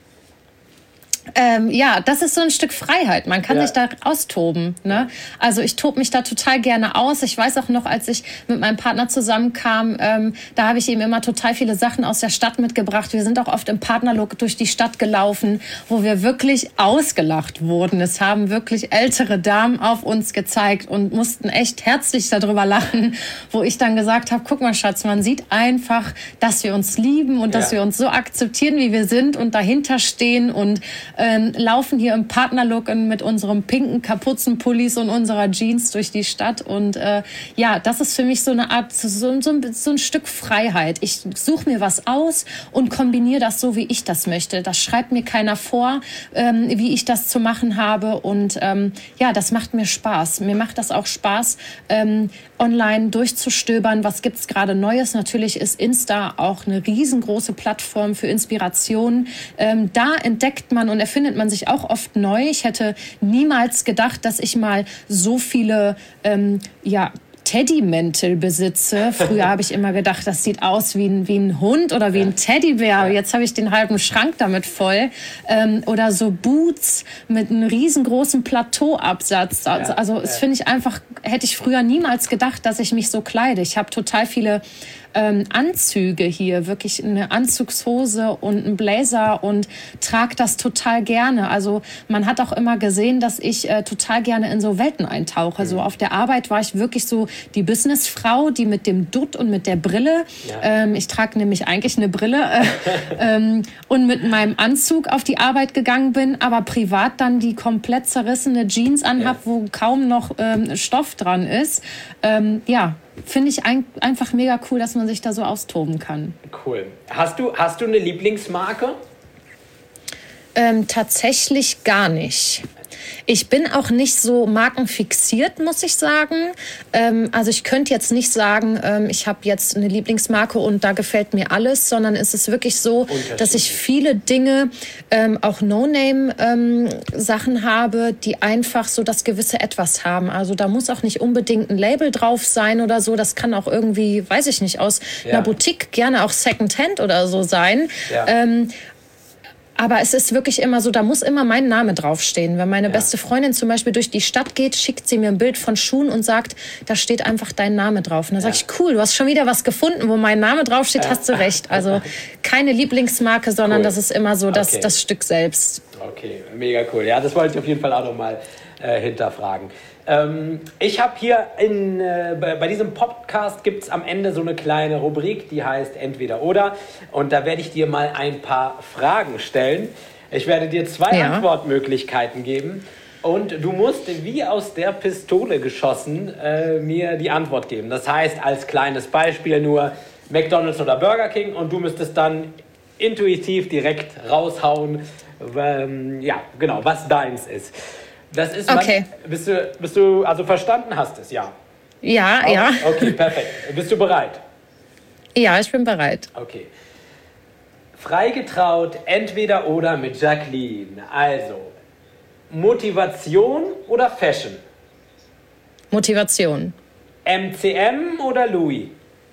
B: Ähm, ja, das ist so ein Stück Freiheit. Man kann
A: ja.
B: sich da austoben. Ne? Also ich tobe mich da total gerne aus. Ich weiß auch noch, als ich mit meinem Partner zusammenkam, ähm, da habe ich ihm immer total viele Sachen aus der Stadt mitgebracht. Wir sind auch oft im Partnerlook durch die Stadt gelaufen, wo wir wirklich ausgelacht wurden. Es haben wirklich ältere Damen auf uns gezeigt und mussten echt herzlich darüber lachen, wo ich dann gesagt habe, guck mal Schatz, man sieht einfach, dass wir uns lieben und ja. dass wir uns so akzeptieren, wie wir sind und dahinter stehen und Ähm, laufen hier im Partnerlook mit unserem pinken Kapuzenpullis und unserer Jeans durch die Stadt. Und äh, ja, das ist für mich so eine Art, so, so, so ein Stück Freiheit. Ich suche mir was aus und kombiniere das so, wie ich das möchte. Das schreibt mir keiner vor, ähm, wie ich das zu machen habe. Und ähm, ja, das macht mir Spaß. Mir macht das auch Spaß, ähm, online durchzustöbern. Was gibt's gerade Neues? Natürlich ist Insta auch eine riesengroße Plattform für Inspiration. Ähm, da entdeckt man und erfindet man sich auch oft neu. Ich hätte niemals gedacht, dass ich mal so viele ähm, ja, Teddymäntel besitze. Früher habe ich immer gedacht, das sieht aus wie ein, wie ein Hund oder wie ein Teddybär. Jetzt habe ich den halben Schrank damit voll. Ähm, oder so Boots mit einem riesengroßen Plateauabsatz. Also, also das finde ich einfach, hätte ich früher niemals gedacht, dass ich mich so kleide. Ich habe total viele ähm, Anzüge hier, wirklich eine Anzugshose und einen Blazer und trage das total gerne. Also man hat auch immer gesehen, dass ich äh, total gerne in so Welten eintauche. Mhm. So auf der Arbeit war ich wirklich so die Businessfrau, die mit dem Dutt und mit der Brille, ja. ähm, ich trage nämlich eigentlich eine Brille, äh, ähm, und mit meinem Anzug auf die Arbeit gegangen bin, aber privat dann die komplett zerrissene Jeans anhab, ja. wo kaum noch ähm, Stoff dran ist. Ähm, ja, finde ich ein, einfach mega cool, dass man sich da so austoben kann.
A: Cool. Hast du, hast du eine Lieblingsmarke?
B: Ähm, tatsächlich gar nicht. Ich bin auch nicht so markenfixiert, muss ich sagen. Ähm, also ich könnte jetzt nicht sagen, ähm, ich habe jetzt eine Lieblingsmarke und da gefällt mir alles, sondern es ist wirklich so, dass ich viele Dinge, ähm, auch No-Name-Sachen ähm, habe, die einfach so das gewisse Etwas haben. Also da muss auch nicht unbedingt ein Label drauf sein oder so. Das kann auch irgendwie, weiß ich nicht, aus ja. einer Boutique, gerne auch Secondhand oder so sein. Ja. Ähm, Aber es ist wirklich immer so, da muss immer mein Name draufstehen. Wenn meine ja. beste Freundin zum Beispiel durch die Stadt geht, schickt sie mir ein Bild von Schuhen und sagt, da steht einfach dein Name drauf. Und dann ja. sage ich, cool, du hast schon wieder was gefunden, wo mein Name draufsteht, ja. hast du recht. Also keine Lieblingsmarke, sondern cool. das ist immer so das, okay. das Stück selbst.
A: Okay, mega cool. Ja, das wollte ich auf jeden Fall auch nochmal äh, hinterfragen. Ähm, ich habe hier in, äh, bei, bei diesem Podcast gibt es am Ende so eine kleine Rubrik, die heißt Entweder oder. Und da werde ich dir mal ein paar Fragen stellen. Ich werde dir zwei ja. Antwortmöglichkeiten geben. Und du musst wie aus der Pistole geschossen äh, mir die Antwort geben. Das heißt, als kleines Beispiel nur McDonald's oder Burger King. Und du müsstest dann intuitiv direkt raushauen, ähm, ja, genau, was deins ist. Das ist
B: okay.
A: Man, bist du, bist du, also verstanden hast es, ja?
B: Ja,
A: okay.
B: ja.
A: Okay, perfekt. Bist du bereit?
B: Ja, ich bin bereit.
A: Okay. Freigetraut, entweder oder mit Jacqueline. Also, Motivation oder Fashion?
B: Motivation.
A: M C M oder Louis?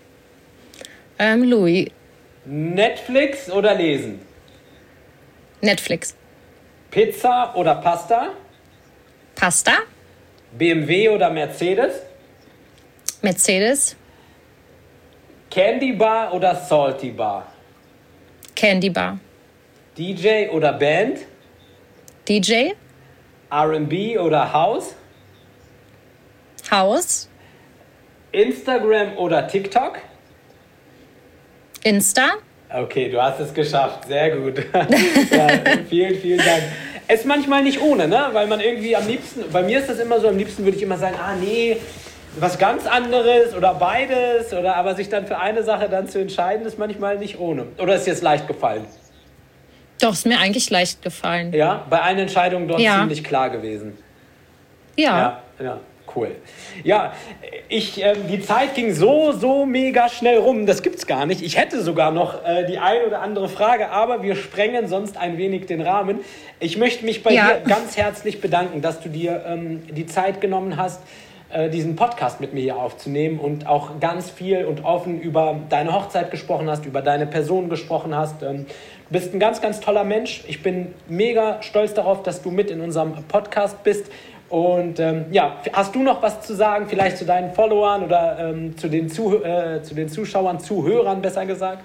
B: Ähm, Louis.
A: Netflix oder lesen?
B: Netflix.
A: Pizza oder Pasta?
B: Pasta.
A: B M W oder Mercedes?
B: Mercedes.
A: Candy Bar oder Salty Bar?
B: Candy Bar.
A: D J oder Band?
B: D J.
A: R and B oder House?
B: House.
A: Instagram oder TikTok?
B: Insta.
A: Okay, du hast es geschafft. Sehr gut. Ja, vielen, vielen Dank. Es ist manchmal nicht ohne, ne? Weil man irgendwie am liebsten, bei mir ist das immer so, am liebsten würde ich immer sagen, ah nee, was ganz anderes oder beides. Oder aber sich dann für eine Sache dann zu entscheiden, ist manchmal nicht ohne. Oder ist dir jetzt leicht gefallen?
B: Doch, ist mir eigentlich leicht gefallen.
A: Ja, bei einer Entscheidung dort
B: ja.
A: ziemlich klar gewesen.
B: Ja.
A: Ja, ja. Cool. Ja, ich, äh, die Zeit ging so, so mega schnell rum. Das gibt's gar nicht. Ich hätte sogar noch äh, die ein oder andere Frage, aber wir sprengen sonst ein wenig den Rahmen. Ich möchte mich bei
B: ja.
A: dir ganz herzlich bedanken, dass du dir ähm, die Zeit genommen hast, äh, diesen Podcast mit mir hier aufzunehmen und auch ganz viel und offen über deine Hochzeit gesprochen hast, über deine Person gesprochen hast. Ähm, du bist ein ganz, ganz toller Mensch. Ich bin mega stolz darauf, dass du mit in unserem Podcast bist. Und ähm, ja, hast du noch was zu sagen, vielleicht zu deinen Followern oder ähm, zu, den Zuh- äh, zu den Zuschauern, Zuhörern besser gesagt?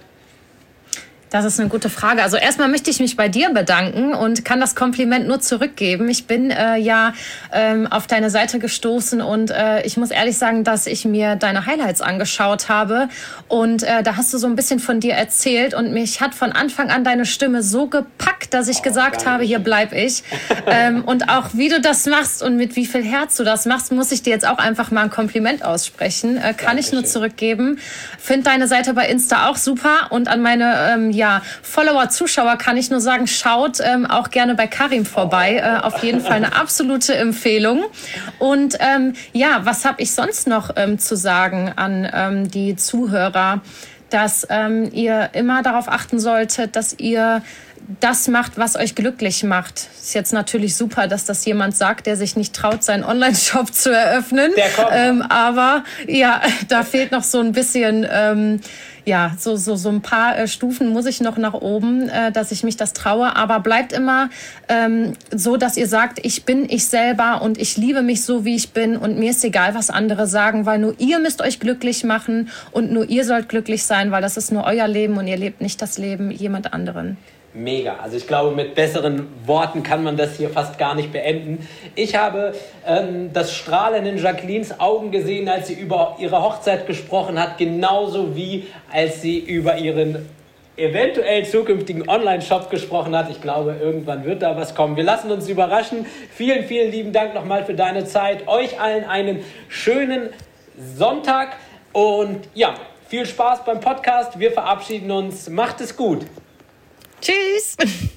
B: Das ist eine gute Frage. Also erstmal möchte ich mich bei dir bedanken und kann das Kompliment nur zurückgeben. Ich bin äh, ja ähm, auf deine Seite gestoßen und äh, ich muss ehrlich sagen, dass ich mir deine Highlights angeschaut habe und äh, da hast du so ein bisschen von dir erzählt und mich hat von Anfang an deine Stimme so gepackt, dass ich oh, gesagt habe, hier bleib ich. ähm, und auch wie du das machst und mit wie viel Herz du das machst, muss ich dir jetzt auch einfach mal ein Kompliment aussprechen. Äh, kann ich nur zurückgeben. Find deine Seite bei Insta auch super und an meine ähm, ja, Follower, Zuschauer kann ich nur sagen, schaut ähm, auch gerne bei Karim vorbei. Äh, auf jeden Fall eine absolute Empfehlung. Und ähm, ja, was habe ich sonst noch ähm, zu sagen an ähm, die Zuhörer? Dass ähm, ihr immer darauf achten solltet, dass ihr das macht, was euch glücklich macht. Ist jetzt natürlich super, dass das jemand sagt, der sich nicht traut, seinen Online-Shop zu eröffnen.
A: Der kommt.
B: Ähm, aber ja, da fehlt noch so ein bisschen, ähm, ja, so, so, so ein paar äh, Stufen muss ich noch nach oben, äh, dass ich mich das traue. Aber bleibt immer ähm, so, dass ihr sagt, ich bin ich selber und ich liebe mich so, wie ich bin und mir ist egal, was andere sagen, weil nur ihr müsst euch glücklich machen und nur ihr sollt glücklich sein, weil das ist nur euer Leben und ihr lebt nicht das Leben jemand anderen.
A: Mega. Also ich glaube, mit besseren Worten kann man das hier fast gar nicht beenden. Ich habe ähm, das Strahlen in Jacquelines Augen gesehen, als sie über ihre Hochzeit gesprochen hat, genauso wie als sie über ihren eventuell zukünftigen Online-Shop gesprochen hat. Ich glaube, irgendwann wird da was kommen. Wir lassen uns überraschen. Vielen, vielen lieben Dank nochmal für deine Zeit. Euch allen einen schönen Sonntag und ja, viel Spaß beim Podcast. Wir verabschieden uns. Macht es gut.
B: Tschüss.